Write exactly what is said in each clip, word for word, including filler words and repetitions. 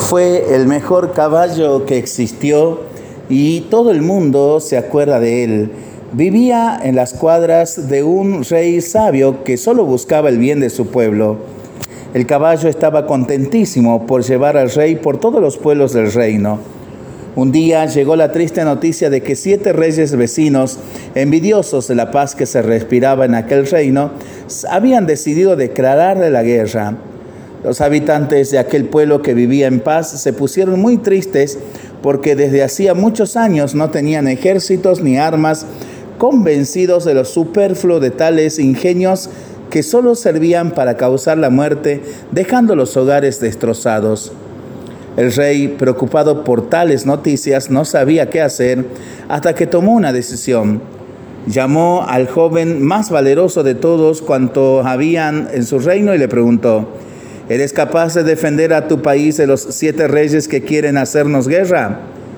Fue el mejor caballo que existió y todo el mundo se acuerda de él. Vivía en las cuadras de un rey sabio que solo buscaba el bien de su pueblo. El caballo estaba contentísimo por llevar al rey por todos los pueblos del reino. Un día llegó la triste noticia de que siete reyes vecinos, envidiosos de la paz que se respiraba en aquel reino, habían decidido declararle la guerra. Los habitantes de aquel pueblo que vivía en paz se pusieron muy tristes porque desde hacía muchos años no tenían ejércitos ni armas, convencidos de lo superfluo de tales ingenios que solo servían para causar la muerte, dejando los hogares destrozados. El rey, preocupado por tales noticias, no sabía qué hacer hasta que tomó una decisión. Llamó al joven más valeroso de todos cuantos habían en su reino y le preguntó: ¿eres capaz de defender a tu país de los siete reyes que quieren hacernos guerra?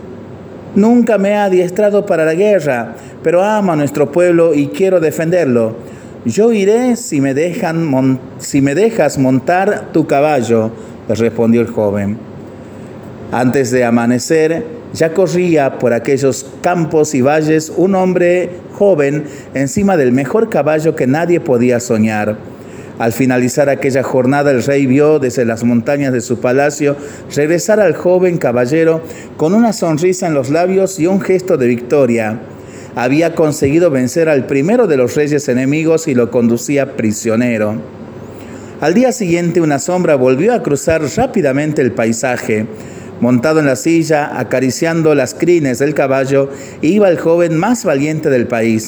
Nunca me he adiestrado para la guerra, pero amo a nuestro pueblo y quiero defenderlo. Yo iré si me dejan mon- si me dejas montar tu caballo, le respondió el joven. Antes de amanecer, ya corría por aquellos campos y valles un hombre joven encima del mejor caballo que nadie podía soñar. Al finalizar aquella jornada, el rey vio desde las montañas de su palacio regresar al joven caballero con una sonrisa en los labios y un gesto de victoria. Había conseguido vencer al primero de los reyes enemigos y lo conducía prisionero. Al día siguiente, una sombra volvió a cruzar rápidamente el paisaje. Montado en la silla, acariciando las crines del caballo, iba el joven más valiente del país.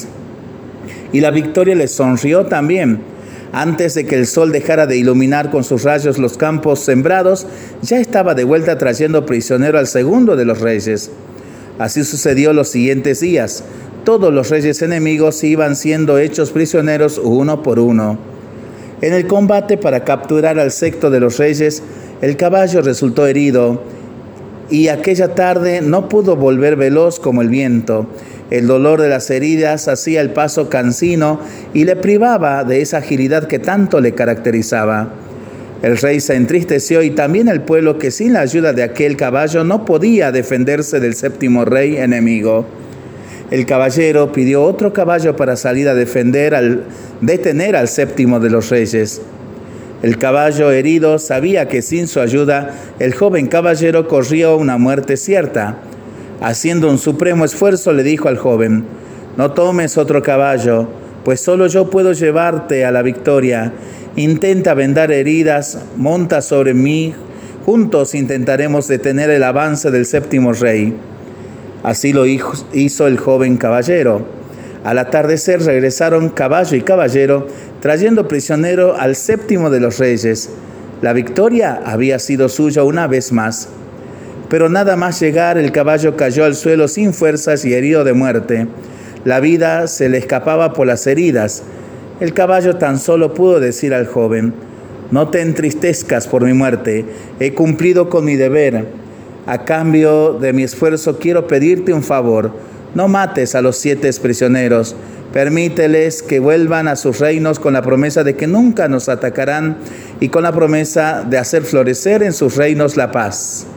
Y la victoria le sonrió también. Antes de que el sol dejara de iluminar con sus rayos los campos sembrados, ya estaba de vuelta trayendo prisionero al segundo de los reyes. Así sucedió los siguientes días. Todos los reyes enemigos iban siendo hechos prisioneros uno por uno. En el combate para capturar al sexto de los reyes, el caballo resultó herido y aquella tarde no pudo volver veloz como el viento. El dolor de las heridas hacía el paso cansino y le privaba de esa agilidad que tanto le caracterizaba. El rey se entristeció y también el pueblo, que sin la ayuda de aquel caballo no podía defenderse del séptimo rey enemigo. El caballero pidió otro caballo para salir a defender al detener al séptimo de los reyes. El caballo herido sabía que sin su ayuda el joven caballero corría una muerte cierta. Haciendo un supremo esfuerzo, le dijo al joven: no tomes otro caballo, pues solo yo puedo llevarte a la victoria. Intenta vendar heridas, monta sobre mí, juntos intentaremos detener el avance del séptimo rey. Así lo hizo el joven caballero. Al atardecer regresaron caballo y caballero, trayendo prisionero al séptimo de los reyes. La victoria había sido suya una vez más. Pero nada más llegar, el caballo cayó al suelo sin fuerzas y herido de muerte. La vida se le escapaba por las heridas. El caballo tan solo pudo decir al joven: no te entristezcas por mi muerte, he cumplido con mi deber. A cambio de mi esfuerzo quiero pedirte un favor: no mates a los siete prisioneros. Permíteles que vuelvan a sus reinos con la promesa de que nunca nos atacarán y con la promesa de hacer florecer en sus reinos la paz.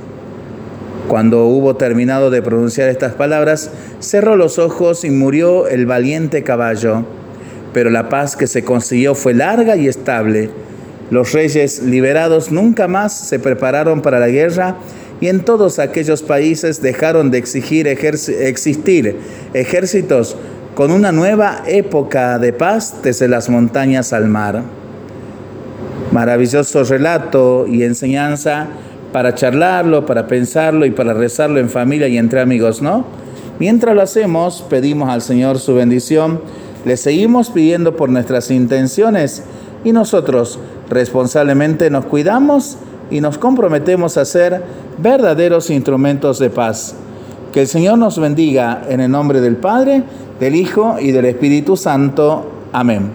Cuando hubo terminado de pronunciar estas palabras, cerró los ojos y murió el valiente caballo. Pero la paz que se consiguió fue larga y estable. Los reyes liberados nunca más se prepararon para la guerra y en todos aquellos países dejaron de exigir ejerc- existir ejércitos, con una nueva época de paz desde las montañas al mar. Maravilloso relato y enseñanza para charlarlo, para pensarlo y para rezarlo en familia y entre amigos, ¿no? Mientras lo hacemos, pedimos al Señor su bendición, le seguimos pidiendo por nuestras intenciones y nosotros responsablemente nos cuidamos y nos comprometemos a ser verdaderos instrumentos de paz. Que el Señor nos bendiga en el nombre del Padre, del Hijo y del Espíritu Santo. Amén.